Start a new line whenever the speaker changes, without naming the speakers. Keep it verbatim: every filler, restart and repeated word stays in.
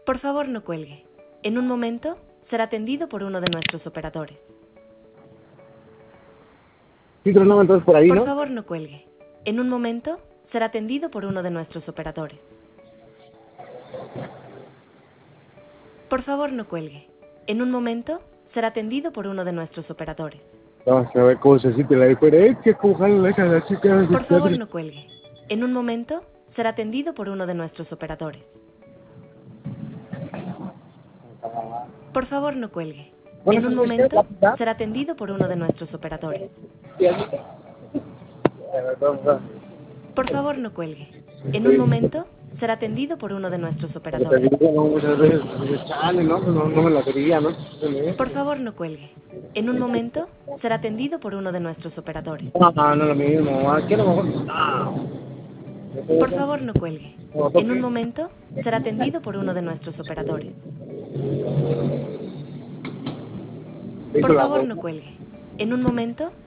Por favor, no cuelgue. En un momento será atendido por uno de nuestros operadores.
Sí, tronaba entonces por ahí,
Por
¿no?
favor, no cuelgue. En un momento será atendido por uno de nuestros operadores. Por favor, no cuelgue. En un momento será atendido por uno de nuestros operadores.
Vamos a ver cómo se siente la diferencia, cómo jalan la cara, la chica.
Por favor, no cuelgue. En un momento será atendido por uno de nuestros operadores. Por favor, no cuelgue.
Bueno,
En un
¿se escucha la
momento
pita?
será atendido por uno de nuestros operadores. Por favor, no cuelgue. En un momento será atendido por uno de nuestros
Porque te
operadores.
digo, no, muchas veces, pues, chale, ¿no? Pues no, no me la quería, ¿no?
Por favor, no cuelgue. En un momento será atendido por uno de nuestros operadores.
No, no, no es lo mismo. Aquí a lo mejor. Ah.
Por favor, no cuelgue.
No
En un
toque.
momento será atendido por uno de nuestros operadores.
Hizo
Por
la
favor,
voz.
no cuelgue. En un momento